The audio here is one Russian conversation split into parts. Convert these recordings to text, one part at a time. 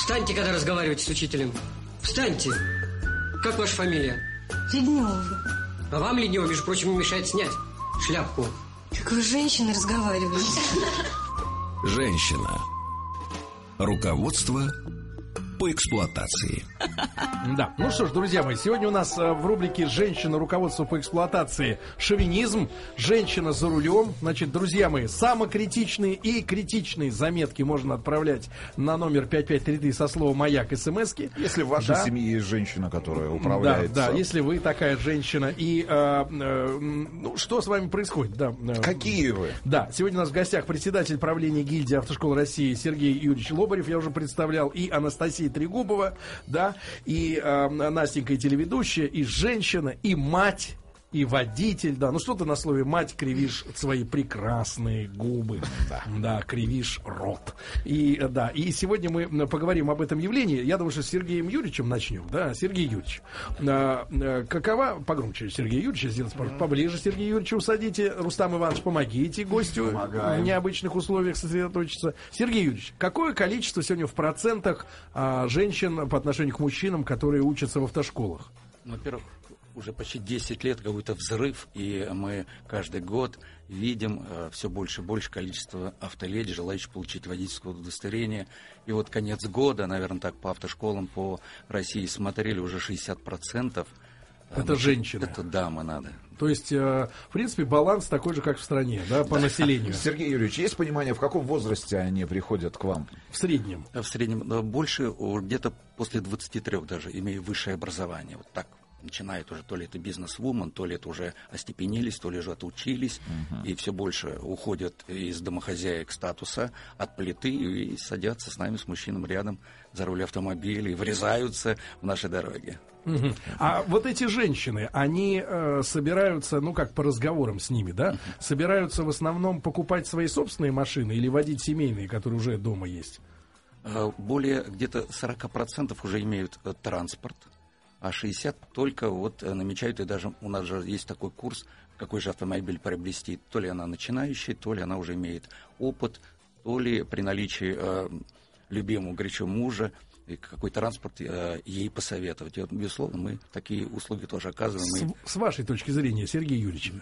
Встаньте, когда разговариваете с учителем. Встаньте. Как ваша фамилия? Леднева. А вам, Леднева, между прочим, не мешает снять шляпку. Как вы с женщиной разговариваете? Женщина. Руководство по эксплуатации. Да, ну что ж, друзья мои, сегодня у нас в рубрике «Женщина. Руководство по эксплуатации» шовинизм, женщина за рулем. Значит, друзья мои, самокритичные и критичные заметки можно отправлять на номер 5533 со словом «Маяк» смски. Если в вашей семье есть женщина, которая управляет. Да, если вы такая женщина. И ну, что с вами происходит? Да, какие вы? Да, сегодня у нас в гостях председатель правления гильдии автошкол России Сергей Юрьевич Лобарев, я уже представлял, и Анастасия Трегубова, да, и Настенька, и телеведущая, и женщина, и мать, и водитель, да. Ну что ты на слове «мать» кривишь свои прекрасные губы, да, кривишь рот. И да, и сегодня мы поговорим об этом явлении. Я думаю, что с Сергеем Юрьевичем начнем, да. Сергей Юрьевич, какова, погромче Сергей Юрьевич, сделать поближе Сергея Юрьевича усадите. Рустам Иванович, помогите гостю в необычных условиях сосредоточиться. Сергей Юрьевич, какое количество сегодня в процентах женщин по отношению к мужчинам, которые учатся в автошколах? Во-первых, уже почти 10 лет какой-то взрыв, и мы каждый год видим все больше и больше количество автоледи, желающих получить водительское удостоверение. И вот конец года, наверное, так по автошколам по России смотрели уже 60%. Это женщины. Это дамы надо. То есть, в принципе, баланс такой же, как в стране, да, по населению. Сергей Юрьевич, есть понимание, в каком возрасте они приходят к вам? В среднем. В среднем больше, где-то после 23 даже, имея высшее образование. Вот так начинает уже, то ли это бизнес-вумен, то ли это уже остепенились, то ли уже отучились, и все больше уходят из домохозяек статуса от плиты и садятся с нами, с мужчинами рядом за руль автомобиля и врезаются в наши дороги. А вот эти женщины, они собираются, ну как по разговорам с ними, да, собираются в основном покупать свои собственные машины или водить семейные, которые уже дома есть? Более где-то 40% уже имеют транспорт, а 60% только вот намечают, и даже у нас же есть такой курс, какой же автомобиль приобрести, то ли она начинающая, то ли она уже имеет опыт, то ли при наличии любимого горячо мужа, и какой транспорт ей посоветовать. И вот, безусловно, мы такие услуги тоже оказываем. С вашей точки зрения, Сергей Юрьевич,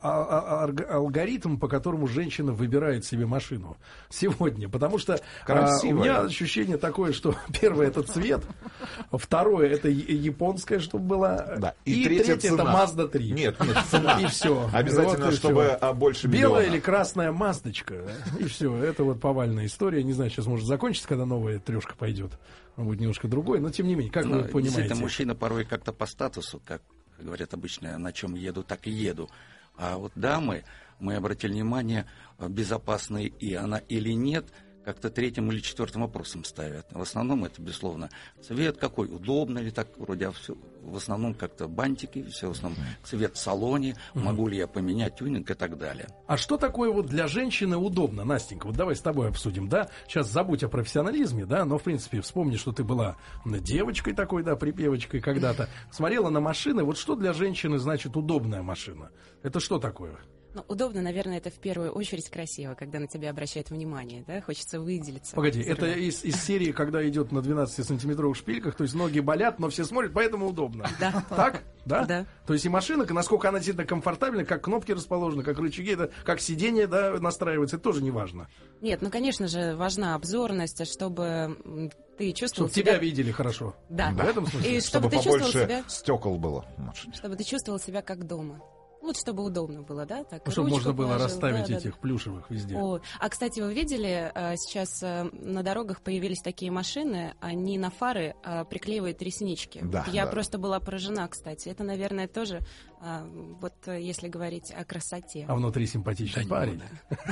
алгоритм, по которому женщина выбирает себе машину сегодня, потому что у меня ощущение такое, что первое это цвет, второе это японская, чтобы была, да. И третье это Mazda 3. Нет, цена. И все. Обязательно, вот, чтобы больше белая миллиона. или красная маздочка, и все. Это вот повальная история. Не знаю, сейчас может закончиться, когда новая трешка пойдет. Он будет немножко другой, но тем не менее, как вы понимаете. Действительно, мужчина порой как-то по статусу, как говорят обычно, на чем еду, так и еду. А вот дамы, мы обратили внимание, безопасная и она или нет, как-то третьим или четвертым вопросом ставят. В основном это, безусловно, цвет какой, удобно ли так, вроде, а все, в основном как-то бантики, все в основном цвет в салоне, могу ли я поменять тюнинг и так далее. А что такое вот для женщины удобно, Настенька? Вот давай с тобой обсудим, да? Сейчас забудь о профессионализме, да, но, в принципе, вспомни, что ты была девочкой такой, да, припевочкой когда-то, смотрела на машины. Вот что для женщины значит удобная машина? Это что такое? Ну, удобно, наверное, это в первую очередь красиво, когда на тебя обращают внимание, да, хочется выделиться. Погоди, это из серии, когда идет на 12-сантиметровых шпильках, то есть ноги болят, но все смотрят, поэтому удобно. Да. Так? Да? Да. То есть и машина, насколько она действительно комфортабельна, как кнопки расположены, как рычаги, да, как сиденье, да, настраивается, это тоже не важно. Нет, ну, конечно же, важна обзорность, чтобы ты чувствовал чтобы тебя видели хорошо. Да. В этом смысле. И чтобы ты побольше чувствовал себя... стекол было в машине. Чтобы ты чувствовал себя как дома. Вот чтобы удобно было, да? Так, чтобы можно было положил, расставить да, этих плюшевых везде. А, кстати, вы видели, сейчас на дорогах появились такие машины, они на фары приклеивают реснички. Да, Я просто была поражена, кстати. Это, наверное, тоже, вот если говорить о красоте. А внутри симпатичный парень.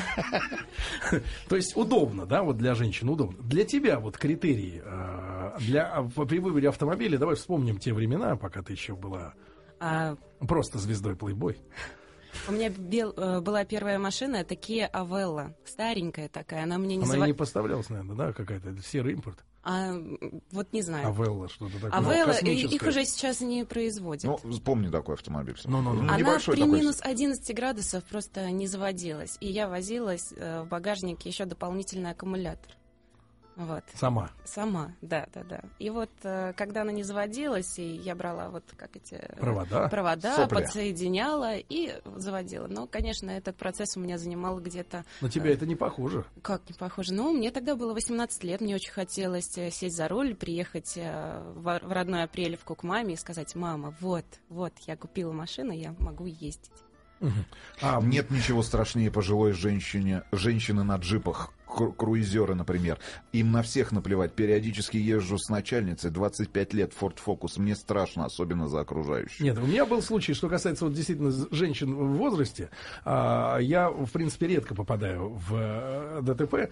То есть удобно, да, вот для женщин удобно. Для тебя вот критерии при выборе автомобиля, давай вспомним те времена, пока ты еще была... Просто звездой Playboy. У меня была первая машина, это Kia Avella, старенькая такая, она мне не Она и не поставлялась, наверное, да, какая-то серый импорт. Вот не знаю. Авелла, что-то такое. Авелла, их уже сейчас не производят. Ну, помню такой автомобиль. Она при минус 11 градусов просто не заводилась. И я возилась в багажнике еще дополнительный аккумулятор. Вот. Сама. Сама, да. И вот когда она не заводилась, и я брала вот как эти провода Сопли. подсоединяла и заводила. Но, конечно, этот процесс у меня занимал где-то... На тебя это не похоже. Как не похоже? Ну, мне тогда было 18 лет, мне очень хотелось сесть за руль, приехать в родной Апрелевку к маме и сказать: мама, вот, я купила машину, я могу ездить. Нет ничего страшнее пожилой женщины на джипах, круизеры, например. Им на всех наплевать. Периодически езжу с начальницей, 25 лет, Ford Focus. Мне страшно, особенно за окружающих. Нет, у меня был случай, что касается вот действительно женщин в возрасте. Я, в принципе, редко попадаю в ДТП.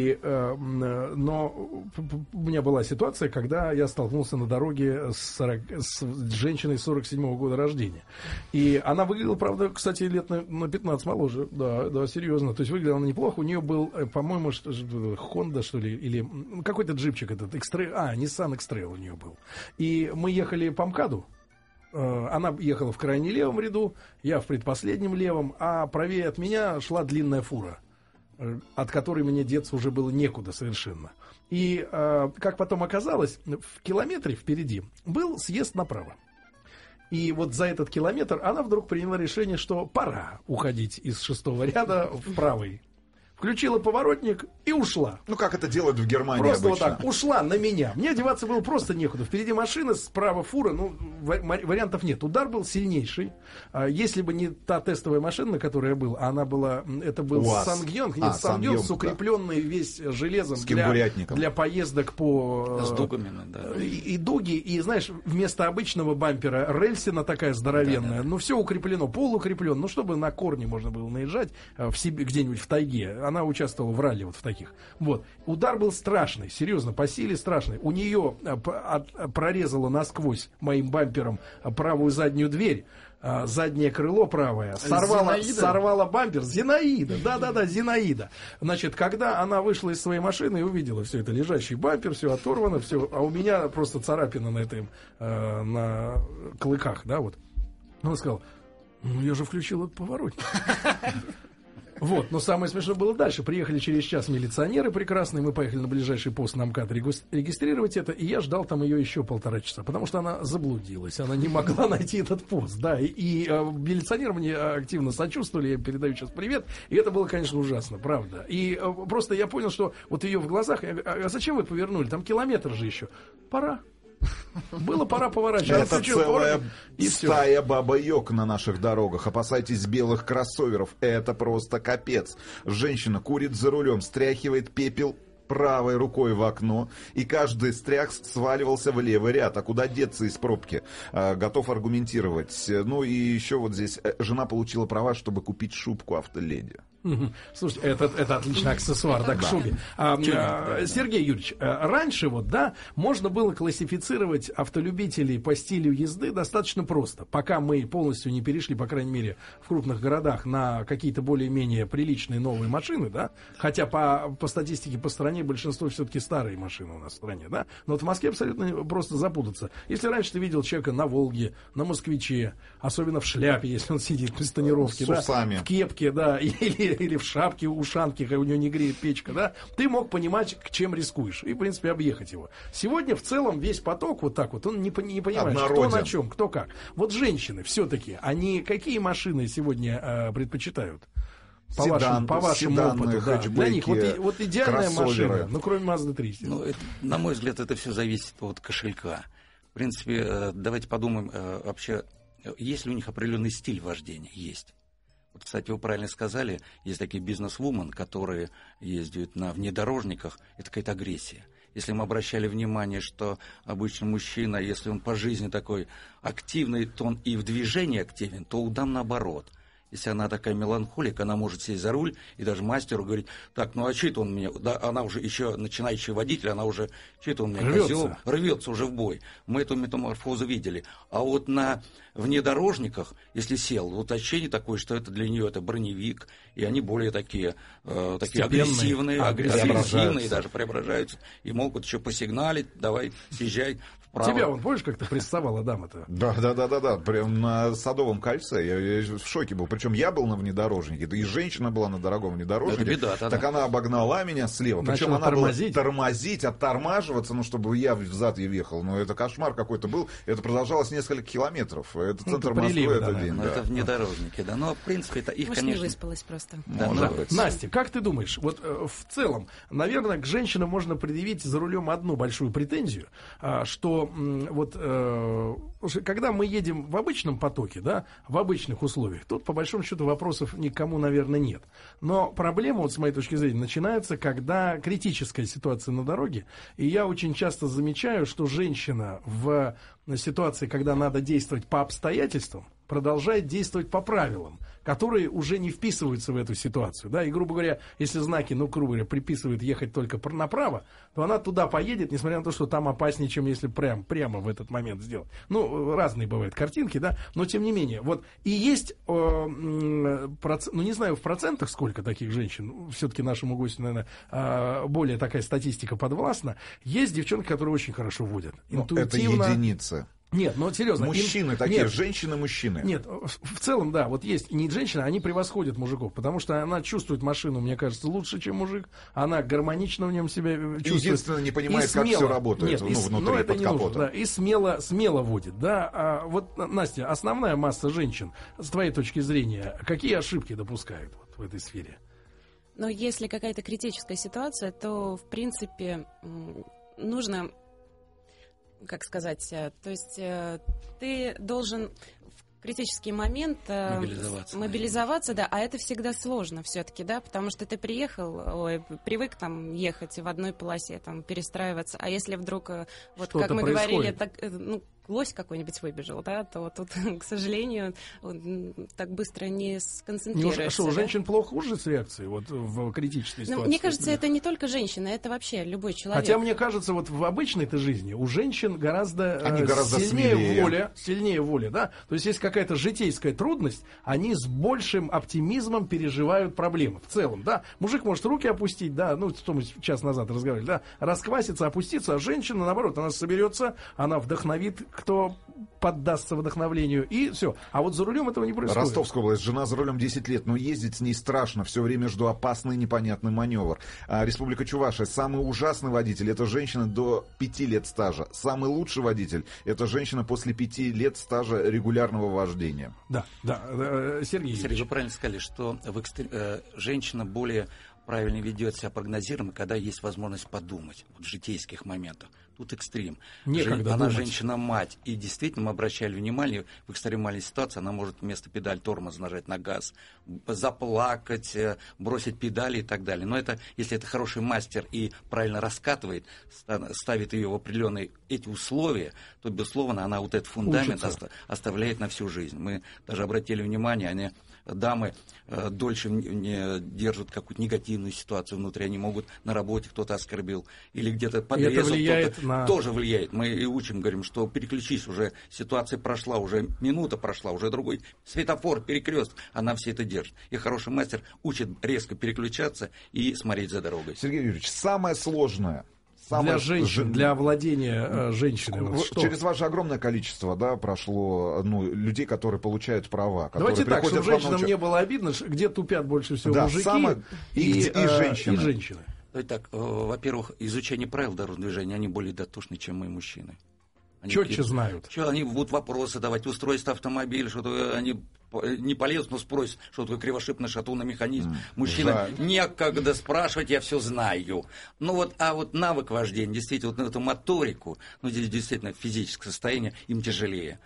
Но у меня была ситуация, когда я столкнулся на дороге с женщиной 47-го года рождения. И она выглядела, правда, кстати, лет на 15 моложе. Да, серьезно. То есть выглядела она неплохо. У нее был, по-моему, Honda, что ли, или какой-то джипчик этот, Nissan X-Trail у нее был. И мы ехали по МКАДу. Она ехала в крайне левом ряду, я в предпоследнем левом, а правее от меня шла длинная фура, от которой мне деться уже было некуда совершенно. И, как потом оказалось, в километре впереди был съезд направо. И вот за этот километр она вдруг приняла решение, что пора уходить из 6-го ряда в правый. Включила поворотник и ушла. Ну, как это делают в Германии просто обычно. Вот так, ушла на меня. Мне одеваться было просто некуда. Впереди машина, справа фура, вариантов нет. Удар был сильнейший. Если бы не та тестовая машина, на которой я был, это был Сангьонг, с укрепленный весь железом для поездок по... С дугами, да. И дуги, и, знаешь, вместо обычного бампера рельсина такая здоровенная. Да. Все укреплено, пол укреплен. Чтобы на корни можно было наезжать где-нибудь в тайге. Она участвовала в ралли вот в таких. Вот. Удар был страшный, серьезно, по силе страшный. У нее прорезало насквозь моим бампером правую заднюю дверь, заднее крыло правое, сорвала бампер. Зинаида, да, Зинаида. Значит, когда она вышла из своей машины и увидела все это, лежащий бампер, все оторвано, все, а у меня просто царапина на клыках, да, вот. Она сказала: я же включил этот поворотник. Вот, но самое смешное было дальше. Приехали через час милиционеры прекрасные, мы поехали на ближайший пост на МКАД регистрировать это, и я ждал там ее еще 1,5 часа, потому что она заблудилась, она не могла найти этот пост, да, и милиционеры мне активно сочувствовали, я передаю сейчас привет, и это было, конечно, ужасно, правда. И просто я понял, что вот ее в глазах, а зачем вы повернули, там километр же еще, пора. Было пора поворачивать. Это целая стая баба-йог на наших дорогах. Опасайтесь белых кроссоверов. Это просто капец. Женщина курит за рулем, стряхивает пепел правой рукой в окно, и каждый стрях сваливался в левый ряд. А куда деться из пробки? Готов аргументировать. Ну и еще вот здесь жена получила права, чтобы купить шубку автоледи. Слушайте, это отличный аксессуар, да, к шубе. Сергей Юрьевич, раньше можно было классифицировать автолюбителей по стилю езды достаточно просто. Пока мы полностью не перешли, по крайней мере, в крупных городах на какие-то более-менее приличные новые машины, да, хотя по статистике по стране большинство все-таки старые машины у нас в стране, да, но вот в Москве абсолютно просто запутаться. Если раньше ты видел человека на «Волге», на «Москвиче», особенно в шляпе, если он сидит при тонировке, да, в кепке, да, или в шапке, ушанке, у него не греет печка, да, ты мог понимать, к чем рискуешь, и, в принципе, объехать его. Сегодня в целом весь поток вот так вот, он не понимает, кто на чем, кто как. Вот женщины все-таки, они какие машины сегодня предпочитают? По вашему опыту, да. Для них вот идеальная машина, ну, кроме Mazda 3. Ну, на мой взгляд, это все зависит от кошелька. В принципе, давайте подумаем вообще, есть ли у них определенный стиль вождения? Есть. Вот, кстати, вы правильно сказали, есть такие бизнес-вумен, которые ездят на внедорожниках, это какая-то агрессия. Если мы обращали внимание, что обычно мужчина, если он по жизни такой активный, то он и в движении активен, то у дам наоборот. Если она такая меланхолик, она может сесть за руль и даже мастеру говорить: так, ну а что это он меня... Да, она уже еще начинающий водитель, она уже... Что это он меня козел? Рвется уже в бой. Мы эту метаморфозу видели. А вот на внедорожниках, если сел, вот ощущение такое, что это для нее это броневик, и они более такие агрессивные, даже преображаются, и могут еще посигналить: давай, съезжай вправо. Тебя, помнишь, как ты прессовала дама-то? Да, прям на Садовом кольце. Я в шоке был. причем я был на внедорожнике, да и женщина была на дорогом внедорожнике. Это беда, так она обогнала меня слева. Причем она тормозить. была тормозить, оттормаживаться, ну, чтобы я взад ей въехал. Но это кошмар какой-то был. Это продолжалось несколько километров. Это центр Москвы, это день. Ну, это внедорожники, да. Но, в принципе, это их, Может, конечно... не выспалась просто. Да, Настя, как ты думаешь, вот в целом, наверное, к женщинам можно предъявить за рулем одну большую претензию, что вот когда мы едем в обычном потоке, да, в обычных условиях, тут по большому счету вопросов никому, наверное, нет. Но проблема, вот с моей точки зрения, начинается, когда критическая ситуация на дороге, и я очень часто замечаю, что женщина в ситуации, когда надо действовать по обстоятельствам, продолжает действовать по правилам, которые уже не вписываются в эту ситуацию. Да? И, грубо говоря, если знаки, грубо говоря, приписывают ехать только направо, то она туда поедет, несмотря на то, что там опаснее, чем если прямо в этот момент сделать. Ну, разные бывают картинки, да, но тем не менее. Вот. И есть, не знаю в процентах сколько таких женщин, все-таки нашему гостю, наверное, более такая статистика подвластна. Есть девчонки, которые очень хорошо водят. Интуитивно. Это единицы. Нет, серьезно. Мужчины такие, женщины-мужчины. Нет, в целом, да, вот есть не женщины, они превосходят мужиков, потому что она чувствует машину, мне кажется, лучше, чем мужик. Она гармонично в нем себя чувствует. Единственное, не понимает, как все работает внутри, это под не капотом. нужно, да, и смело водит, да. А вот, Настя, основная масса женщин, с твоей точки зрения, какие ошибки допускают в этой сфере? Но если какая-то критическая ситуация, то, в принципе, нужно... Как сказать, то есть ты должен в критический момент мобилизоваться, да, а это всегда сложно все-таки, да, потому что ты привык там ехать в одной полосе, там перестраиваться, а если вдруг, вот что-то как мы происходит. говорили, так, лось какой-нибудь выбежал, да, то тут, к сожалению, так быстро не сконцентрируешься. Что, у женщин плохо хуже с реакцией вот в критической ситуации? Мне кажется, это не только женщина, это вообще любой человек. Хотя мне кажется, вот в обычной-то жизни у женщин гораздо сильнее воля, да? То есть есть какая-то житейская трудность, они с большим оптимизмом переживают проблемы в целом, да? Мужик может руки опустить, да, что мы час назад разговаривали, да, раскваситься, опуститься, а женщина, наоборот, она соберется, она вдохновит, кто поддастся вдохновлению, и все. А вот за рулем этого не происходит. Ростовская область, жена за рулем 10 лет, но ездить с ней страшно, все время жду опасный непонятный маневр. Республика Чувашия, самый ужасный водитель — это женщина до 5 лет стажа. Самый лучший водитель — это женщина после 5 лет стажа регулярного вождения. Да, Сергей, вы правильно сказали, что женщина более правильно ведет себя прогнозируемо, когда есть возможность подумать в житейских моментах. Тут экстрим. Она женщина-мать. И действительно, мы обращали внимание, в экстремальной ситуации она может вместо педаль тормоза нажать на газ, заплакать, бросить педали и так далее. Но это, если это хороший мастер и правильно раскатывает, ставит ее в определенные эти условия, то, безусловно, она вот этот фундамент оставляет на всю жизнь. Мы даже обратили внимание, дамы дольше не держат какую-то негативную ситуацию внутри, они могут на работе кто-то оскорбил или где-то подрезал, тоже влияет. Мы и учим, говорим, что переключись, уже ситуация прошла, уже минута прошла, уже другой светофор, перекресток, она все это держит. И хороший мастер учит резко переключаться и смотреть за дорогой. Сергей Юрьевич, самое сложное для женщин, для овладения женщиной. Через ваше огромное количество, да, прошло людей, которые получают права. Давайте так, чтобы женщинам не было обидно, где тупят больше всего мужики и женщины. Давайте так, во-первых, изучение правил дорожного движения, они более дотошны, чем мы, мужчины. Четче знают. Они будут вопросы давать, устройство автомобиля, что-то они не полезут, но спросят, что такое кривошипный шатунный механизм. Мужчина, некогда спрашивать, я все знаю. А вот навык вождения, действительно, вот эту моторику, здесь действительно физическое состояние, им тяжелее.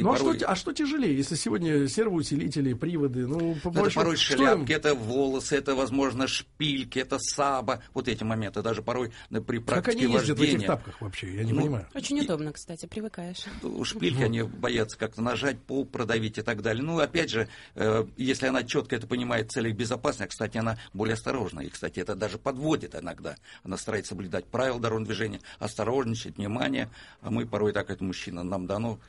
А что тяжелее, если сегодня сервоусилители, приводы, это порой шляпки, это волосы, это, возможно, шпильки, это саба, вот эти моменты, даже порой при практике вождения. Как они ездят в этих тапках вообще, я не понимаю. Очень удобно, кстати, привыкаешь. Шпильки, они боятся как-то нажать, пол продавить и так далее. Опять же, если она четко это понимает в целях безопасности, кстати, она более осторожна. И, кстати, это даже подводит иногда. Она старается соблюдать правила дорожного движения, осторожничать, внимание. А мы порой так, это мужчина, нам дано.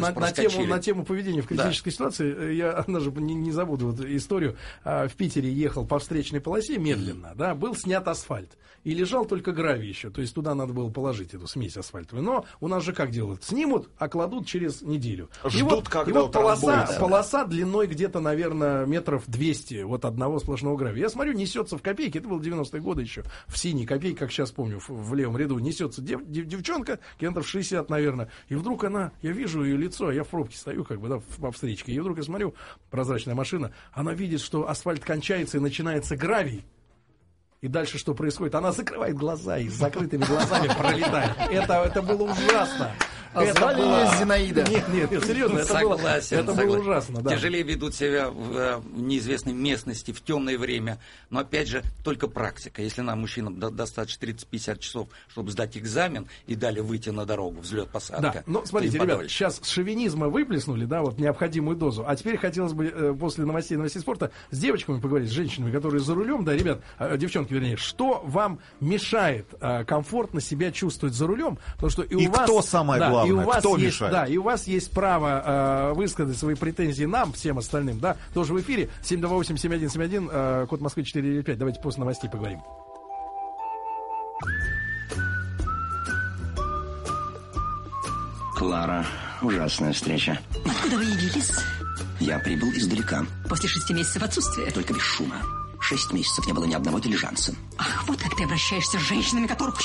На тему поведения в критической ситуации, я даже не забуду историю. В Питере ехал по встречной полосе медленно, был снят асфальт. И лежал только гравий еще. То есть туда надо было положить эту смесь асфальтовую. Но у нас же как делают? Снимут, а кладут через неделю. Ждут, когда полоса длиной где-то, наверное, метров 200 вот одного сплошного гравия. Я смотрю, несется в копейки, это было 90-е годы еще, в синей копейке, как сейчас помню, в левом ряду, несется девчонка, километров 60, наверное, и вдруг она, я вижу ее лицо, я в пробке стою, как бы, да, по встречке, и вдруг я смотрю, прозрачная машина, она видит, что асфальт кончается и начинается гравий. И дальше что происходит? Она закрывает глаза и с закрытыми глазами пролетает. Это было ужасно. Звали ее Зинаида? Нет, серьезно, это было ужасно. Да. Тяжелее ведут себя в неизвестной местности, в темное время. Но опять же, только практика. Если нам, мужчинам, достаточно 30-50 часов, чтобы сдать экзамен и далее выйти на дорогу, взлет-посадка. Да, ну, смотрите, ребят, сейчас с шовинизма выплеснули, да, вот необходимую дозу. А теперь хотелось бы после новостей спорта с девочками поговорить, с женщинами, которые за рулем. Да, ребят, девчонки, вернее, что вам мешает комфортно себя чувствовать за рулем? Потому что и у вас, кто самое главное, и у вас кто есть, мешает? Да, и у вас есть право высказать свои претензии нам, всем остальным, да, тоже в эфире. 728-7171, код Москвы 495. Давайте после новостей поговорим. Клара, ужасная встреча. Откуда вы явились? Я прибыл издалека. После 6 месяцев отсутствия? Только без шума. 6 месяцев не было ни одного дилижанса. Ах, вот как ты обращаешься с женщинами, которых...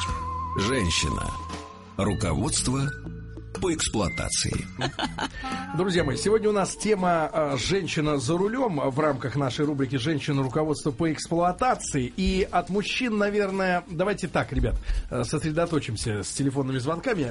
Женщина. Руководство по эксплуатации. Друзья мои, сегодня у нас тема «Женщина за рулем» в рамках нашей рубрики «Женщина. Руководство по эксплуатации». И от мужчин, наверное, давайте так, ребят, сосредоточимся с телефонными звонками.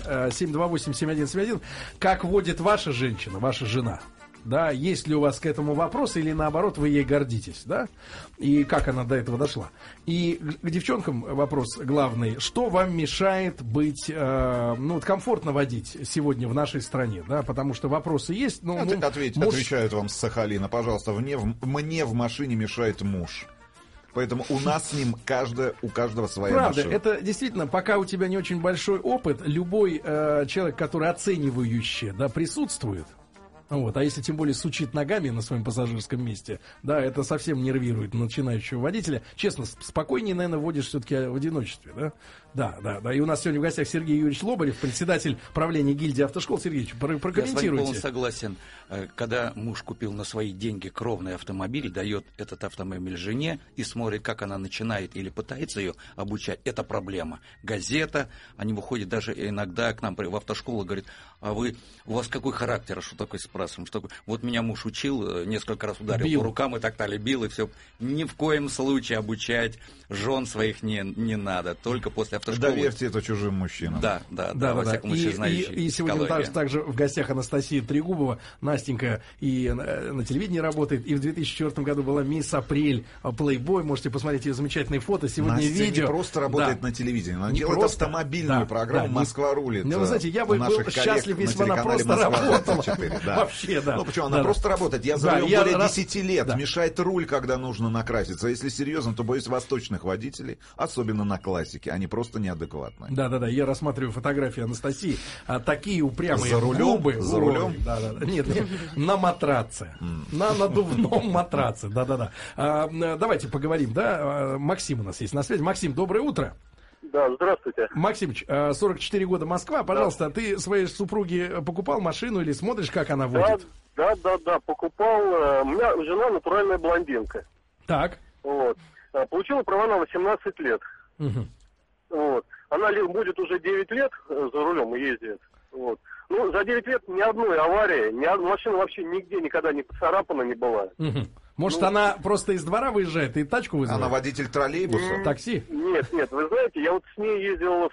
728-7171. Как водит ваша женщина, ваша жена? Да, есть ли у вас к этому вопрос, или наоборот вы ей гордитесь, да? И как она до этого дошла? И к девчонкам вопрос главный: что вам мешает быть, комфортно водить сегодня в нашей стране, да? Потому что вопросы есть. Отвечают вам с Сахалина, пожалуйста. Мне в машине мешает муж. Поэтому у нас с ним у каждого своя Правда, машина. это действительно, пока у тебя не очень большой опыт, любой человек, который оценивающе, да, присутствует. Вот, а если тем более сучит ногами на своем пассажирском месте, да, это совсем нервирует начинающего водителя. Честно, спокойнее, наверное, водишь все-таки в одиночестве, да? Да. И у нас сегодня в гостях Сергей Юрьевич Лобарев, председатель правления гильдии автошкол. Сергей, прокомментируйте. Я с вами полностью согласен. Когда муж купил на свои деньги кровный автомобиль, дает этот автомобиль жене и смотрит, как она начинает или пытается ее обучать, это проблема. Газета, они выходят даже иногда к нам в автошколу, говорят: а у вас какой характер, а что такое, спрашиваем, что такое? Вот меня муж учил, несколько раз ударил по рукам и так далее, бил, и все. Ни в коем случае обучать жен своих не надо, только после автошколы. Доверьте это чужим мужчинам. Да, во всяком случае, знающие. И сегодня также в гостях Анастасия Трегубова, Настенька, и на телевидении работает, и в 2004 году была мисс Апрель, Playboy, можете посмотреть ее замечательные фото, сегодня Настя видео. не просто работает на телевидении, она делает автомобильную программу «Москва рулит». Ну, вы знаете, я бы был счастлив, если бы она просто работала. Вообще, да. Ну, почему? Она просто работает. Я за рулем более 10 лет. Мешает руль, когда нужно накраситься. А если серьезно, то боюсь восточных водителей, особенно на классике. Они просто неадекватные. Да. Я рассматриваю фотографии Анастасии. Такие упрямые за рулем, губы. За рулем? Да. Нет, на матраце. На надувном матраце. Да. Давайте поговорим, да? Максим у нас есть на связи. Максим, доброе утро. Да, здравствуйте. Максимыч, 44 года Москва. Пожалуйста, ты своей супруге покупал машину или смотришь, как она водит? Да, покупал. У меня жена натуральная блондинка. Так. Вот. Получила права на 18 лет. Угу. Вот. Она будет уже 9 лет за рулем и ездит. Вот. Ну, за 9 лет ни одной аварии, машина вообще нигде никогда не поцарапана не была. Угу. Может, она просто из двора выезжает и тачку вызывает? Она водитель троллейбуса? Такси? Нет, вы знаете, я вот с ней ездил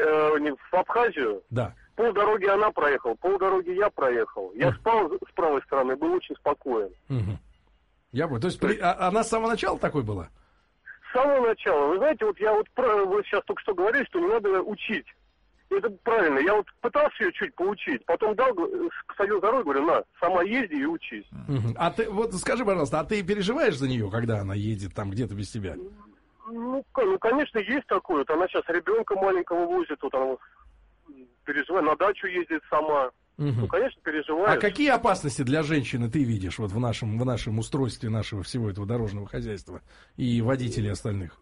в Абхазию. Да. Полдороги она проехала, полдороги я проехал. Я спал с правой стороны, был очень спокоен. Угу. Я понял. То есть она с самого начала такой была? С самого начала. Вы знаете, вы сейчас только что говорили, что не надо учить. Это правильно. Я вот пытался ее чуть поучить, потом посадил за руль, говорю: на, сама езди и учись. Угу. А ты, вот скажи, пожалуйста, а ты переживаешь за нее, когда она едет там где-то без тебя? Ну, конечно, есть такое. Вот она сейчас ребенка маленького возит, вот она переживает, на дачу ездит сама. Угу. Ну, конечно, переживает. А какие опасности для женщины ты видишь вот в нашем устройстве нашего всего этого дорожного хозяйства и водителей остальных?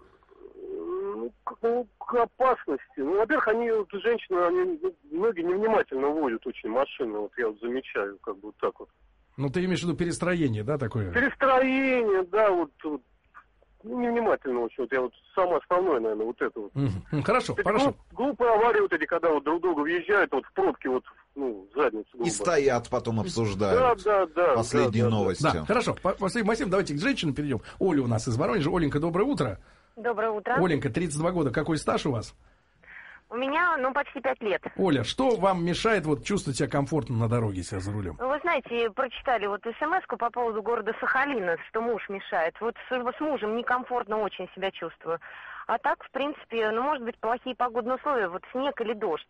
Опасности. Ну, во-первых, женщины, многие невнимательно водят очень машины, вот я вот замечаю, как бы вот так вот. Ну, ты имеешь в виду перестроение, да, такое? Перестроение, да, вот невнимательно очень. Вот я вот самое основное, наверное, вот это вот. Хорошо, эти хорошо. Глупые аварии вот эти, когда вот друг друга въезжают, вот в пробке, вот, в задницу. И стоят потом, обсуждают да, последние новости. Да, хорошо. Максим, давайте к женщинам перейдем. Оля у нас из Воронежа. Оленька, доброе утро. Доброе утро. Оленька, 32 года. Какой стаж у вас? У меня, почти 5 лет. Оля, что вам мешает вот чувствовать себя комфортно на дороге, себя за рулем? Вы знаете, прочитали вот смс-ку по поводу города Сахалина, что муж мешает. Вот с мужем некомфортно очень себя чувствую. А так, в принципе, может быть, плохие погодные условия, вот снег или дождь.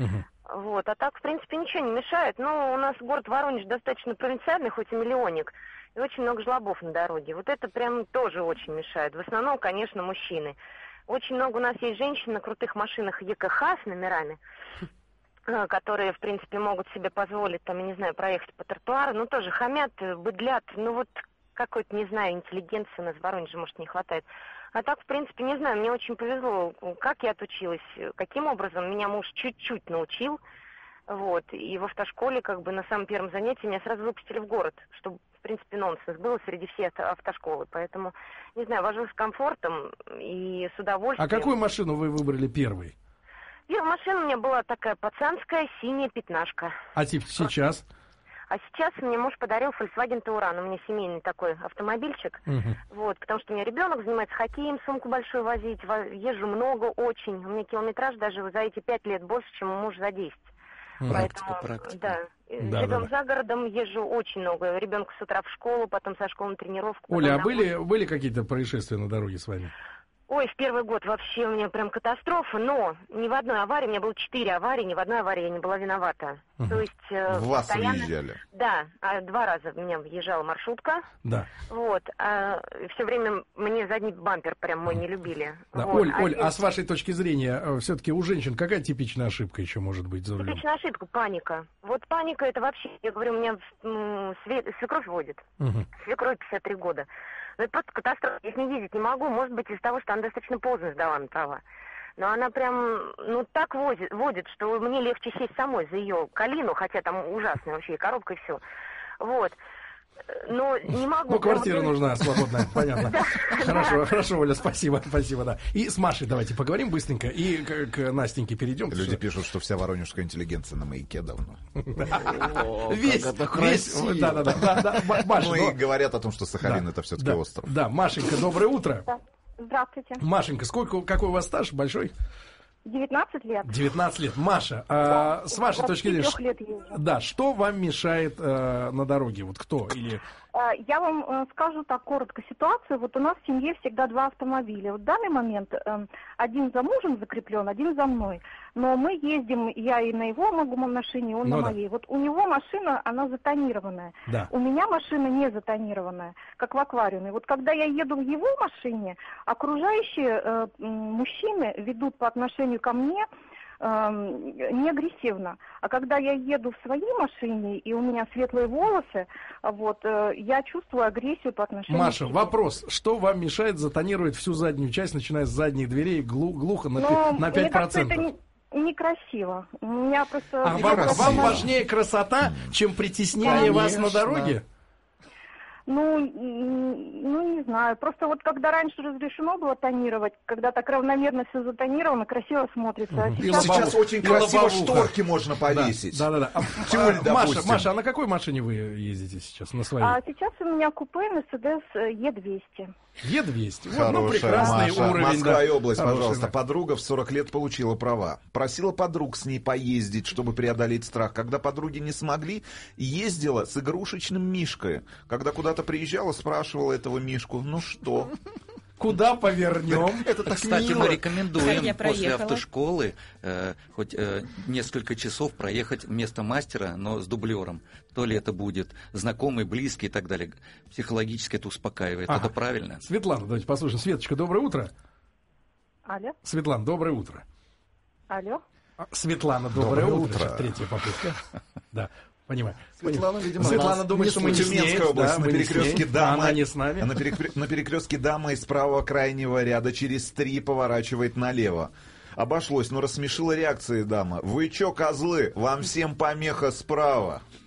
Вот, а так, в принципе, ничего не мешает. Но у нас город Воронеж достаточно провинциальный, хоть и миллионник, и очень много жлобов на дороге. Вот это прям тоже очень мешает. В основном, конечно, мужчины. Очень много у нас есть женщин на крутых машинах ЕКХ с номерами, которые, в принципе, могут себе позволить, там, я не знаю, проехать по тротуару, тоже хамят, быдлят, какой-то, не знаю, интеллигенции у нас в Воронеже, может, не хватает. А так, в принципе, не знаю, мне очень повезло, как я отучилась, каким образом меня муж чуть-чуть научил, вот, и в автошколе, на самом первом занятии меня сразу выпустили в город, чтобы, в принципе, нонсенс было среди всей автошколы, поэтому, не знаю, вожу с комфортом и с удовольствием. А какую машину вы выбрали первой? Первая машина у меня была такая пацанская, синяя пятнашка. А сейчас? А сейчас мне муж подарил Volkswagen Touran. У меня семейный такой автомобильчик. Вот, потому что у меня ребенок занимается хоккеем, сумку большую возить. Езжу много очень. У меня километраж даже за эти 5 лет больше, чем у мужа за 10. Практика. Да. Живем за городом, езжу очень много. Ребенка с утра в школу, потом со школы на тренировку. Оля, а были какие-то происшествия на дороге с вами? Ой, в первый год вообще у меня прям катастрофа, но ни в одной аварии, у меня было 4 аварии, ни в одной аварии я не была виновата. То есть... В вас выезжали? Да, 2 раза у меня въезжала маршрутка. Да. Вот, все время мне задний бампер прям мой не любили. Да. Вот. Оль, а с вашей точки зрения, все-таки у женщин какая типичная ошибка еще может быть за рулем? Типичная ошибка, паника. Вот паника это вообще, я говорю, у меня свекровь водит. Свекровь 53 года. Но это просто катастрофа. Я с ней ездить не могу. Может быть, из-за того, что она достаточно поздно сдала на права. Но она прям, так водит, что мне легче сесть самой за ее калину, хотя там ужасная вообще и коробка, и все. Вот. Но не могу. Квартира нужна свободная, понятно. Хорошо, Оля, спасибо, да. И с Машей давайте поговорим быстренько, и к Настеньке перейдем. Люди пишут, что вся воронежская интеллигенция на Маяке давно. Весь. Да. Ну и говорят о том, что Сахалин это все-таки остров. Да, Машенька, доброе утро. Здравствуйте. Машенька, какой у вас стаж большой? 19 лет. 19 лет. Маша, с вашей точки зрения, что вам мешает на дороге? Вот кто? Или... Я вам скажу так коротко ситуацию. Вот у нас в семье всегда 2 автомобиля. Вот в данный момент один за мужем закреплен, один за мной. Но мы ездим, я и на его машине, он на моей. Вот у него машина, она затонированная. Да. У меня машина не затонированная, как в аквариуме. Вот когда я еду в его машине, окружающие мужчины ведут по отношению ко мне не агрессивно. А когда я еду в своей машине, и у меня светлые волосы, я чувствую агрессию по отношению Маша, к себе. Вопрос. Что вам мешает затонировать всю заднюю часть, начиная с задних дверей, глухо на 5%? Мне кажется, это некрасиво. У меня просто... Вам важнее красота, чем притеснение вас на дороге? Не знаю. Просто вот когда раньше разрешено было тонировать, когда так равномерно все затонировано, красиво смотрится. А сейчас очень красиво шторки можно повесить. Да. Маша, а на какой машине вы ездите сейчас? На своей? Сейчас у меня купе Mercedes E200. Е200. Хорошая, прекрасный Маша. уровень. Москва и область, пожалуйста. Да. Подруга в 40 лет получила права. Просила подруг с ней поездить, чтобы преодолеть страх. Когда подруги не смогли, ездила с игрушечным мишкой. Когда куда-то приезжала, спрашивала этого мишку: ну что? Куда повернем? Это так Кстати, мило. мы рекомендуем после автошколы хоть несколько часов проехать вместо мастера, но с дублером. То ли это будет знакомый, близкий и так далее. Психологически это успокаивает. Это правильно. Светлана, давайте послушаем. Светочка, доброе утро. Алло. Светлана, доброе утро. Алло. Светлана, доброе утро. Сейчас третья попытка. Да. Понимаю. Светлана, видимо, Светлана думает, что мы не Тюменская область, на перекрестке Дама. Она не с нами. На перекрестке Дама из правого крайнего ряда через 3 поворачивает налево. Обошлось, но рассмешила реакция Дама. Вы чё, козлы? Вам всем помеха справа.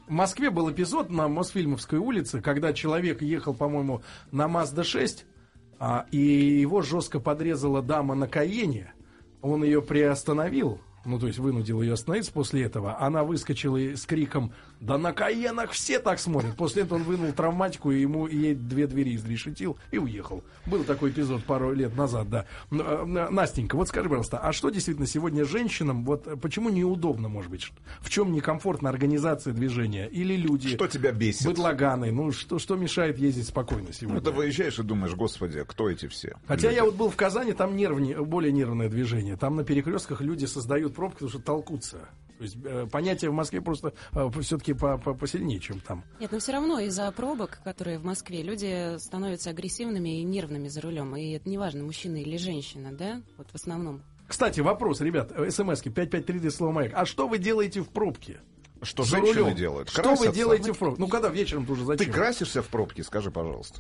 В Москве был эпизод на Мосфильмовской улице, когда человек ехал, по-моему, на Мазда-6, и его жестко подрезала дама на Каене. Он ее приостановил, ну, то есть вынудил ее остановиться после этого. Она выскочила с криком: «Да на Каенах все так смотрят!» После этого он вынул травматику, и ей 2 двери изрешетил и уехал. Был такой эпизод пару лет назад, да. Настенька, вот скажи, пожалуйста, а что действительно сегодня женщинам, вот почему неудобно, может быть? В чем некомфортна организация движения? Или люди... Что тебя бесит? Быдлаганы. Ну, что мешает ездить спокойно сегодня? Ну, ты выезжаешь и думаешь: господи, кто эти все? Хотя люди? Я вот был в Казани, там более нервное движение. Там на перекрестках люди создают пробки, потому что толкутся. То есть понятие в Москве просто все-таки посильнее, чем там. Нет, но все равно из-за пробок, которые в Москве, люди становятся агрессивными и нервными за рулем. И это неважно, мужчина или женщина, да? Вот в основном. Кстати, вопрос, ребят, смс-ки 5533 слово «Маяк». А что вы делаете в пробке? Что женщины делают? Что вы делаете в пробке? Ну, когда вечером тоже зачем? Ты красишься в пробке, скажи, пожалуйста.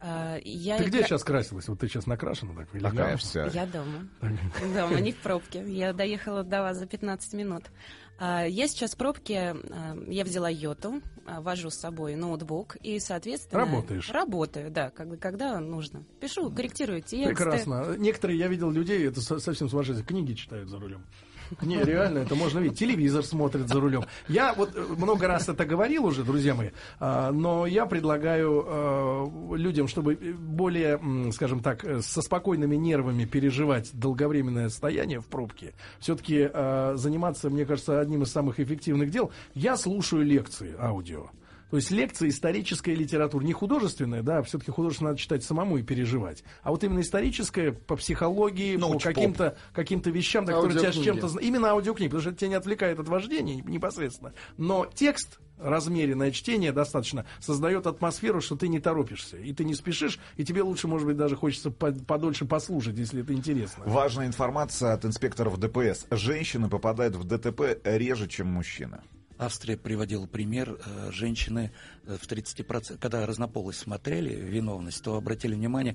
Ты где сейчас красилась? Вот ты сейчас накрашена так? Такая вся. Я дома. Дома, не в пробке. Я доехала до вас за 15 минут. Я сейчас в пробке, я взяла йоту, вожу с собой ноутбук и, соответственно... Работаешь? Работаю, да, когда нужно. Пишу, корректирую тексты. Прекрасно. Некоторые, я видел людей, это совсем сумасшедшие, книги читают за рулем. Не, реально, это можно видеть. Телевизор смотрит за рулем. Я вот много раз это говорил уже, друзья мои, но я предлагаю людям, чтобы более, скажем так, со спокойными нервами переживать долговременное состояние в пробке, все-таки заниматься, мне кажется, одним из самых эффективных дел. Я слушаю лекции аудио. То есть лекция историческая литература, не художественная, да, все-таки художественное надо читать самому и переживать. А вот именно историческая по психологии, по каким-то вещам, да, которые тебя с чем-то... Именно аудиокниги, потому что это тебя не отвлекает от вождения непосредственно. Но текст, размеренное чтение достаточно, создает атмосферу, что ты не торопишься, и ты не спешишь, и тебе лучше, может быть, даже хочется подольше послушать, если это интересно. Важная информация от инспекторов ДПС. Женщины попадают в ДТП реже, чем мужчины. Австрия приводила пример женщины в 30%. Когда разнополость смотрели виновность, то обратили внимание,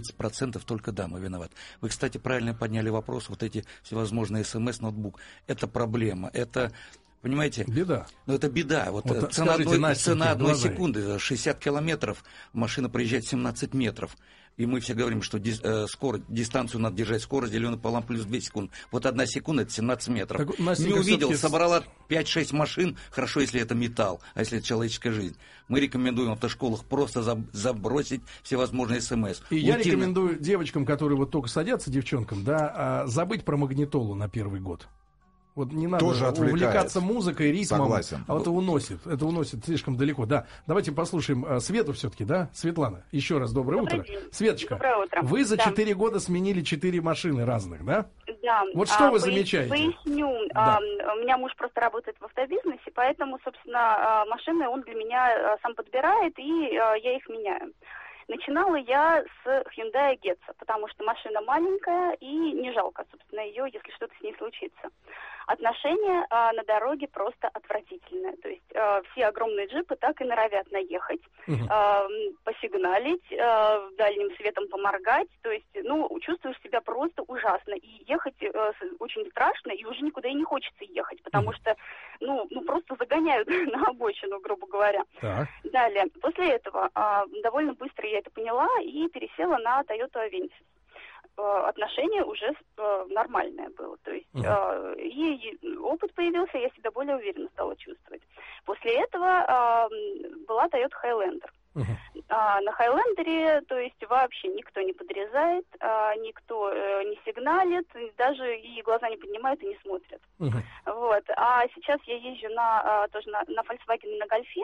30% только дамы виноваты. Вы, кстати, правильно подняли вопрос, вот эти всевозможные СМС-ноутбук. Это проблема, это... Понимаете? Беда. Ну, это беда. Вот цена одной секунды, 60 километров, машина проезжает 17 метров. И мы все говорим, что дистанцию надо держать, скорость деленная пополам плюс 2 секунды. Вот 1 секунда — это 17 метров. Так, не увидел, собрала 5-6 машин, хорошо, если это металл, а если это человеческая жизнь. Мы рекомендуем в автошколах просто забросить всевозможные СМС. И я рекомендую девочкам, которые вот только садятся, девчонкам, да, забыть про магнитолу на первый год. Вот не надо увлекаться музыкой, ритмом. Согласен. А вот это уносит слишком далеко. Да, давайте послушаем Свету все-таки, да? Светлана, еще раз доброе утро. Светочка, доброе утро. Вы за 4 года сменили 4 машины разных, да? Да. Вот что вы замечаете? Поясню. Да. У меня муж просто работает в автобизнесе, поэтому, собственно, машины он для меня сам подбирает, и я их меняю. Начинала я с Hyundai Getza, потому что машина маленькая и не жалко, собственно, ее, если что-то с ней случится. Отношение на дороге просто отвратительное. То есть все огромные джипы так и норовят наехать, посигналить, дальним светом поморгать. То есть, чувствуешь себя просто ужасно. И ехать очень страшно, и уже никуда и не хочется ехать, потому что, просто загоняют на обочину, грубо говоря. Так. Далее, после этого довольно быстро я это поняла и пересела на Toyota Avensis. Отношение уже нормальное было. То есть и опыт появился, я себя более уверенно стала чувствовать. После этого была Toyota Highlander. На Хайлендере, то есть вообще никто не подрезает, никто не сигналит, даже и глаза не поднимают и не смотрят. Вот. А сейчас я езжу тоже на Volkswagen, на Гольфе.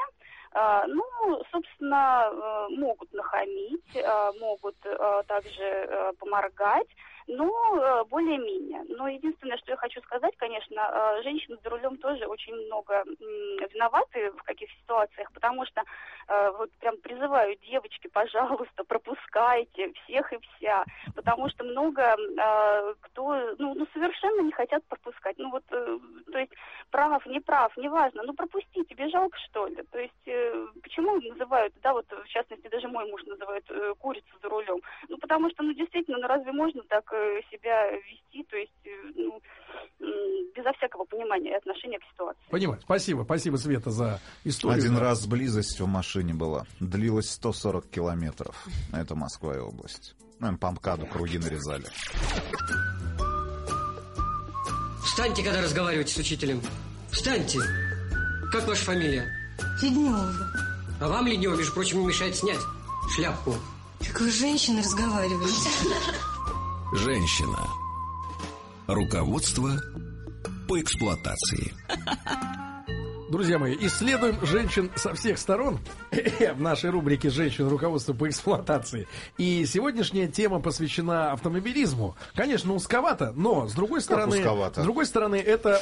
Собственно, могут нахамить, могут также поморгать, но более-менее. Но единственное, что я хочу сказать, конечно, женщины за рулем тоже очень много виноваты в каких ситуациях, потому что вот прям призываю, девочки, пожалуйста, пропускайте всех и вся, потому что много кто, совершенно не хотят пропускать. То есть прав, не прав, неважно, пропусти, тебе жалко, что ли? То есть почему называют, в частности, даже мой муж называет курицу за рулем? потому что, действительно, разве можно так себя вести, то есть без безо всякого понимания и отношения к ситуации. Понимаю. Спасибо, Света, за историю. Один раз близость в машине была. Длилась 140 километров. Это Москва и область. Наверное, по МКАДу круги нарезали. Встаньте, когда разговариваете с учителем. Встаньте. Как ваша фамилия? Леднева. А вам, Леднева, между прочим, не мешает снять шляпку. Как вы с женщиной разговариваете? Женщина. Руководство по эксплуатации. Друзья мои, исследуем женщин со всех сторон в нашей рубрике «Женщин. Руководство по эксплуатации». И сегодняшняя тема посвящена автомобилизму. Конечно, узковато, но с другой стороны... узковато? С другой стороны, это...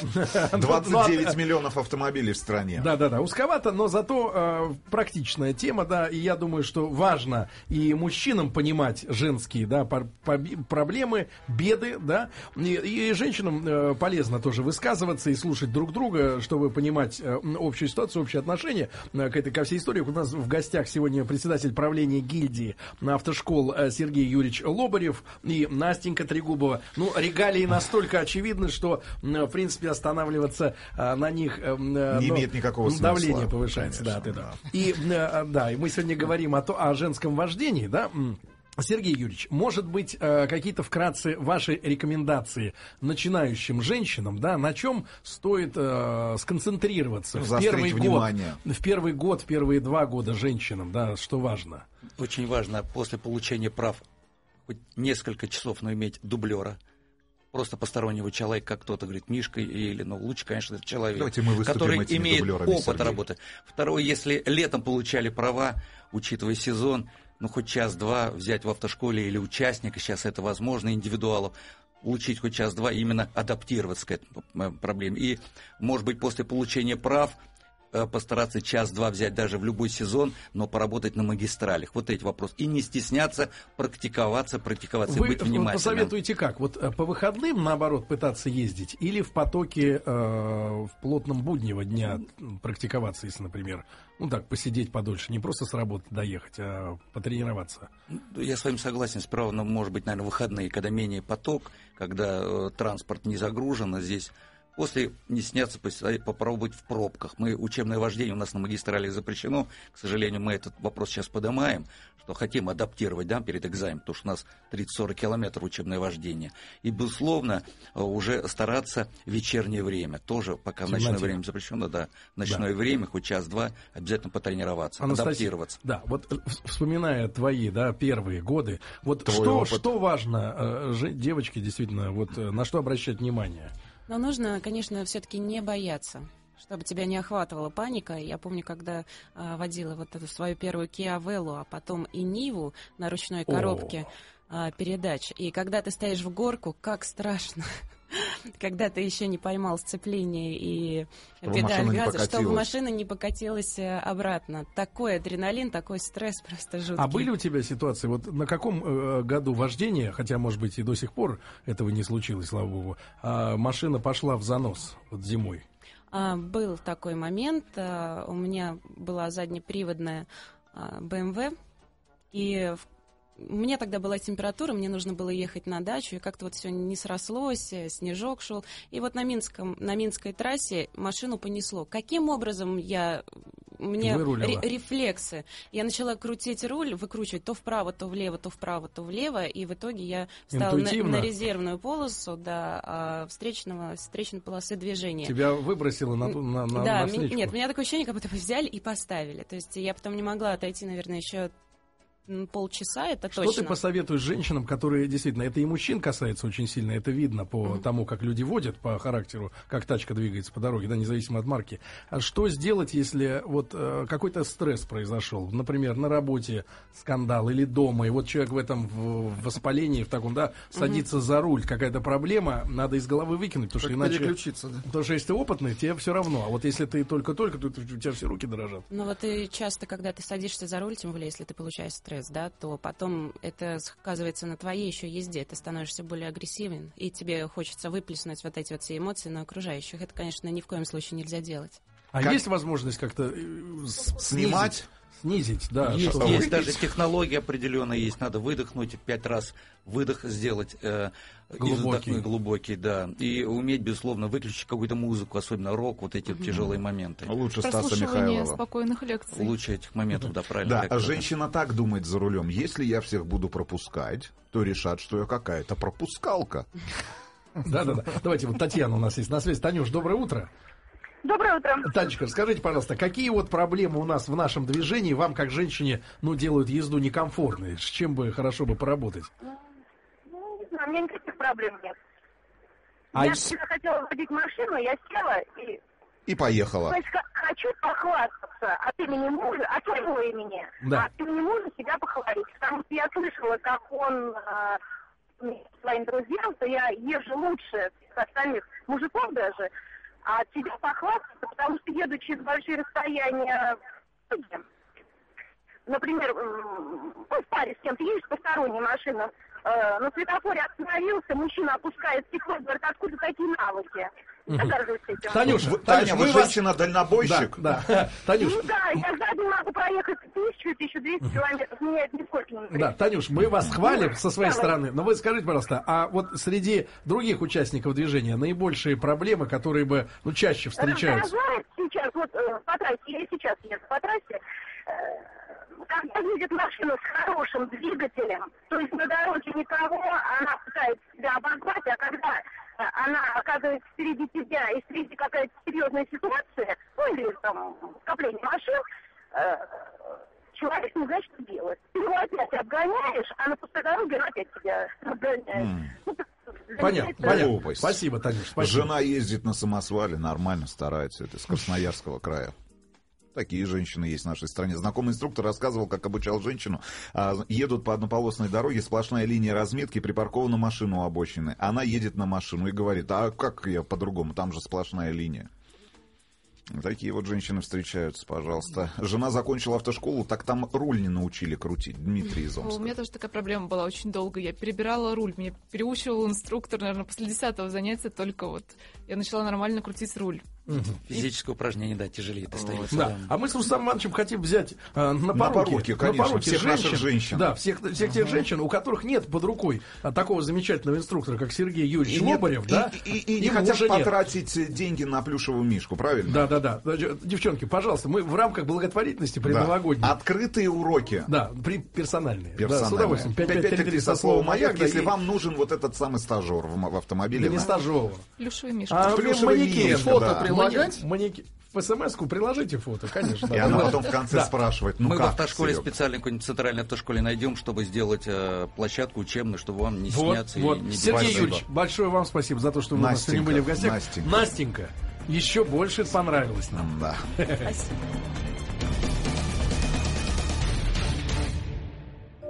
29 миллионов автомобилей в стране. Да, узковато, но зато практичная тема, да, и я думаю, что важно и мужчинам понимать женские, да, проблемы, беды, да, и женщинам полезно тоже высказываться и слушать друг друга, чтобы понимать общую ситуацию, общее отношение ко всей истории. У нас в гостях сегодня председатель правления гильдии автошкол Сергей Юрьевич Лобарев и Настенька Трегубова. Ну, регалии настолько очевидны, что, в принципе, останавливаться на них не имеет никакого смысла. Давление повышается. Конечно, да. И мы сегодня говорим о женском вождении, да. Сергей Юрьевич, может быть, какие-то вкратце ваши рекомендации начинающим женщинам, да, на чем стоит сконцентрироваться в первый год, в первые 2 года женщинам, да, что важно? Очень важно после получения прав хоть несколько часов, но иметь дублера. Просто постороннего человека, как кто-то говорит, Мишка, или, лучше, конечно, это человек, который имеет опыт работы. Второе, если летом получали права, учитывая сезон, хоть час-два взять в автошколе или участника, сейчас это возможно, индивидуалов, получить хоть час-два, именно адаптироваться к этой проблеме. И, может быть, после получения прав постараться час-два взять даже в любой сезон, но поработать на магистралях. Вот эти вопросы. И не стесняться практиковаться, Вы быть внимательным. Посоветуете как? Вот по выходным, наоборот, пытаться ездить? Или в потоке в плотном буднего дня практиковаться, если, например, посидеть подольше, не просто с работы доехать, а потренироваться? Я с вами согласен. Справа, может быть, наверное, выходные, когда менее поток, когда транспорт не загружен, здесь... После не сняться, попробовать в пробках. Учебное вождение у нас на магистрали запрещено. К сожалению, мы этот вопрос сейчас поднимаем, что хотим адаптировать, да, перед экзаменом, потому что у нас 30-40 километров учебное вождение. И, безусловно, уже стараться в вечернее время. Тоже, пока в ночное время запрещено, ночное время, хоть час-два, обязательно потренироваться, адаптироваться. Да, вот вспоминая твои, первые годы, что важно девочке действительно, на что обращать внимание? Но нужно, конечно, все-таки не бояться, чтобы тебя не охватывала паника. Я помню, когда водила эту свою первую Kia Vello, а потом и Ниву на ручной коробке передач. И когда ты стоишь в горку, как страшно. Когда ты еще не поймал сцепление и педаль газа, чтобы машина не покатилась обратно. Такой адреналин, такой стресс просто жуткий. А были у тебя ситуации, на каком году вождения, хотя, может быть, и до сих пор этого не случилось, слава богу, машина пошла в занос зимой? Был такой момент. У меня была заднеприводная BMW, и у меня тогда была температура, мне нужно было ехать на дачу, и как-то все не срослось, снежок шел. И на Минской трассе машину понесло. Каким образом мне рефлексы. Я начала крутить руль, выкручивать то вправо, то влево, то вправо, то влево, и в итоге я встала на резервную полосу встречной полосы движения. Тебя выбросило на Да, нет, у меня такое ощущение, как будто бы взяли и поставили. То есть я потом не могла отойти, наверное, еще полчаса, это точно. Что ты посоветуешь женщинам, которые действительно, это и мужчин касается очень сильно, это видно по тому, как люди водят, по характеру, как тачка двигается по дороге, независимо от марки. А что сделать, если какой-то стресс произошел, например, на работе скандал или дома, и человек в этом воспалении, в таком, садится за руль, какая-то проблема, надо из головы выкинуть, потому что иначе... переключиться, да. Потому что если ты опытный, тебе все равно, а если ты только-только, то у тебя все руки дрожат. И часто, когда ты садишься за руль, тем более, если ты получаешь стресс, то потом это сказывается на твоей еще езде. Ты становишься более агрессивен, и тебе хочется выплеснуть эти все эмоции на окружающих. Это, конечно, ни в коем случае нельзя делать. Есть возможность как-то снимать снизить, да. Есть даже технология определенная, есть, надо выдохнуть, 5 раз выдох сделать. Глубокий, да. И уметь, безусловно, выключить какую-то музыку, особенно рок, вот эти тяжелые моменты. Лучше Стаса Михайлова. Спокойных лекций. Лучше этих моментов, да, правильно. Да, а женщина так думает за рулем. Если я всех буду пропускать, то решат, что я какая-то пропускалка. Да-да-да. Давайте, вот Татьяна у нас есть на связи. Танюш, доброе утро. Доброе утро. Танечка, скажите, пожалуйста, какие вот проблемы у нас в нашем движении вам, как женщине, делают езду некомфортной? С чем бы хорошо бы поработать? Ну, не знаю, у меня никаких проблем нет. Я всегда хотела водить машину, я села и поехала. То есть хочу похвастаться от имени мужа, от своего имени, да. От имени мужа себя похвалить. Потому что я слышала, как он своим друзьям, что я езжу лучше всех остальных мужиков даже, а от себя похвастаться, потому что еду через большие расстояния, например, в паре с кем-то едешь, посторонняя машина, на светофоре остановился, мужчина опускает стекло, говорит, откуда такие навыки? Танюш, вы женщина-дальнобойщик? Да. Танюш. Ну да, я сзади могу проехать 1000-1200 километров, меня это нисколько не напрягает. Да, Танюш, мы вас хвалим со своей стороны, но вы скажите, пожалуйста, а вот среди других участников движения наибольшие проблемы, которые бы, чаще встречаются? Раздражает сейчас, вот по трассе, я сейчас еду по трассе, когда едет машина с хорошим двигателем, то есть на дороге никого, она пытается себя обогнать, а когда она оказывается впереди тебя, и впереди какая-то серьезная ситуация, или там скопление машин, человек не знает, что делать. Ты его опять обгоняешь, а на пустой дороге он опять тебя обгоняет. Понятно. Спасибо, Танюш. Жена ездит на самосвале, нормально старается, это из Красноярского края. Такие женщины есть в нашей стране. Знакомый инструктор рассказывал, как обучал женщину. Едут по однополосной дороге, сплошная линия разметки, припаркована машина у обочины. Она едет на машину и говорит, а как я по-другому, там же сплошная линия. Такие вот женщины встречаются, пожалуйста. Жена закончила автошколу, так там руль не научили крутить. Дмитрий из Омска. У меня тоже такая проблема была очень долго. Я перебирала руль. Меня переучивал инструктор, наверное, после 10-го занятия только вот. Я начала нормально крутить руль. Физическое упражнение, да, тяжелее достается. Да. А мы с Рустамом Ивановичем хотим взять на поруки, конечно, всех наших женщин. Да, всех тех женщин, у которых нет под рукой такого замечательного инструктора, как Сергей Юрьевич Лобарев, да? И не хотят потратить деньги на плюшевую мишку, правильно? Да. Девчонки, пожалуйста, мы в рамках благотворительности предновогодней. Открытые уроки. Да, персональные. Да, с удовольствием. 5533 со словом «Маяк», если вам нужен вот этот самый стажер в автомобиле. Не стажер. Плюшевая мишка. Манекен, фото прилагать. В смс-ку приложите фото, конечно. И она потом в конце спрашивает, мы в автошколе специально какой-нибудь центральной автошколе найдем, чтобы сделать площадку учебную, чтобы вам не сняться и не Сергей Юрьевич, большое вам спасибо за то, что вы у нас сегодня были в гостях. Настенька, еще больше понравилось нам. Да. Спасибо.